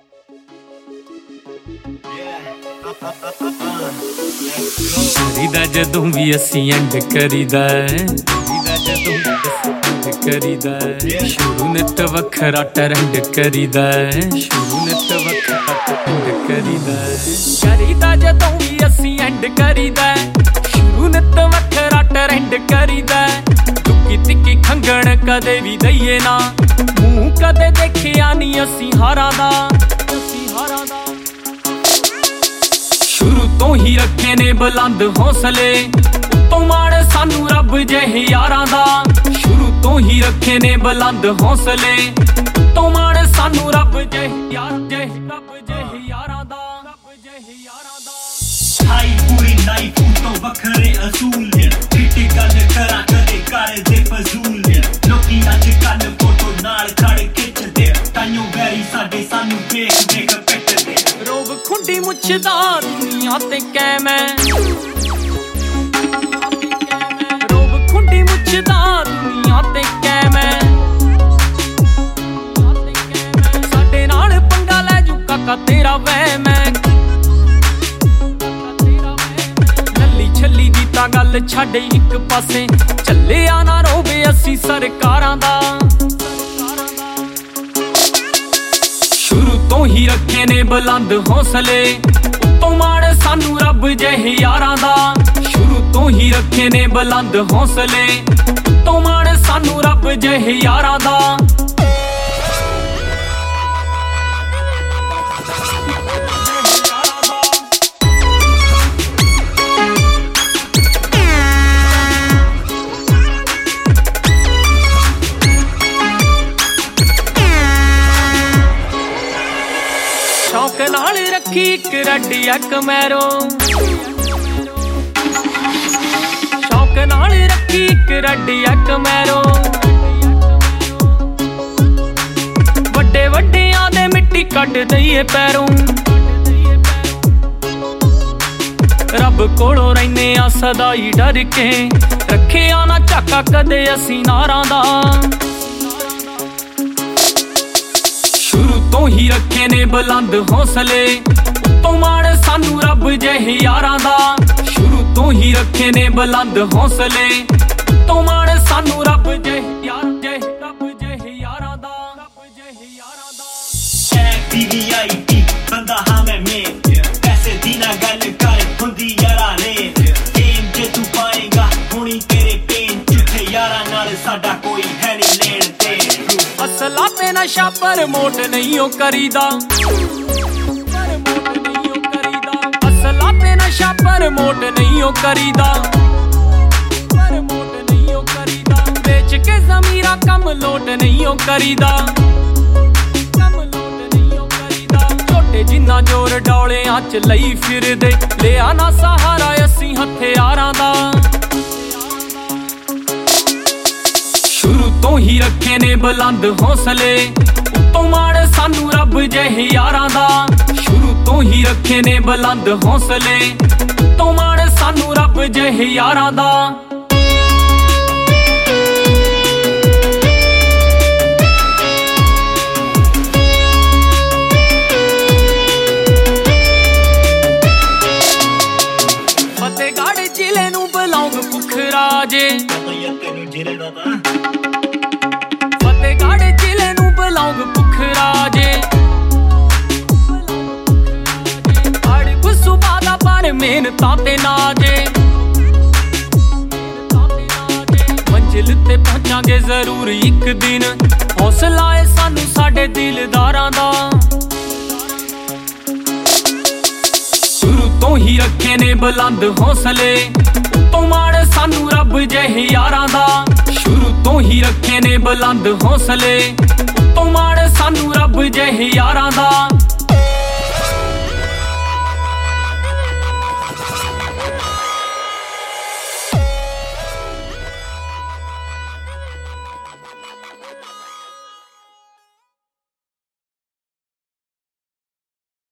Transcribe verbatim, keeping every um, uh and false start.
करीदा जदों भी असी एंड करीदा करीदा जदों भी असी करीदा शुरू नित वखरा ट्रेंड करीदा शुरू नित वखरा ट्रेंड करीदा करीदा जदों भी असी एंड करीदा शुरू नित वखरा ट्रेंड करीदा दुखी तिक्की खंगण कदे भी दईए ना मूंह कदे देखिया नहीं असी हारां दा असी हारां दा शुरू तो ही रखे ने बुलंद हौसले तो माड़ सानू रब जहे यारां दा शुरू तो ही रखे ने बुलंद हौसले तो माड़ सानू रब जहे यार जहे रब जहे यारां दा रब जहे यारां दा हाई पूरी लाइफ तो बखरे असूल किटे गल करा कदे कर दे फजूल लोकी अज कल फोटो नाल खड़ खिचदे ताइयों वैरी साडे सानू देख देख पिटदे रोब खुंडी मुछदा दुनिया ते कैम है रोब खुंडी मुछदा दुनिया ते कैम है साडे नाल पंगा लै जू काका तेरा वहम है लल्ली छल्ली दी तां गल छड्ड इक पासे चले आ ना रोवे असी सरकारां दा शुरू तो ही रखे ने बुलंद हौसले तो माड़ सानू रब जहे यारां दा शुरू तो ही रखे ने बुलंद हौसले तो माड़ सानू रब जहे यारां दा शौक नाल रखी एक रड्डिया कमैरो शौक नाल रखी एक रड्डिया कमैरो वड्डे वड्डियां दे मिट्टी कट दईए पैरों रब कोलों रहिने आ सदा ही डर के रखे आना झाका कदे असी नारां दा तो ही रखे ने बुलंद हौसले तो माड़ सानू रब जहे यारां दा शुरू तो ही रखे ने बुलंद हौसले तो माड़ सानू रब जहे यार जहे रब जहे यारां दा रब जहे यारां दा ए पीवीआईटी बंदा हां मैं में पैसे दी ना गल कर हुंदी यारा ने गेम जे तू पाएगा हुणी तेरे पेन जिथे यारां नाल साडा कोई है नहीं लेण ते असला ते नशा प्रमोट नहीं हो करीदा असला ते नशा प्रमोट नहीं हो करीदा नहीं हो करीदा बेच के ज़मीरा कम लोट नहीं हो करीदा कम लोट नहीं हो करीदा छोटे जिन्ना जोर डौले च लई फिरदे ले आना सहारा असी हथियारां दा शुरू तो ही रखे ने बुलंद हौसले तो माड़ सानू रब जहे यारां दा शुरू तो ही रखे ने बुलंद हौसले तो माड़ सानू रब जहे यारां दा फतेहगढ़ जिले नू बिलोंग पुखराजे फतेहगढ़ जिले नू बिलोंग पुखराजे अड़ब सुबह दा पर मेहनतां ते नाजे मंजिल ते पहुंचांगे जरूर एक दिन हौसला है सानू साडे दिलदारां दा शुरू तो ही रखे ने बुलंद हौसले तो माड़ सानू रब जहे यारां दा शुरू तो ही रखे ने बुलंद हौसले तो माड़ सानू रब जहे यारां दा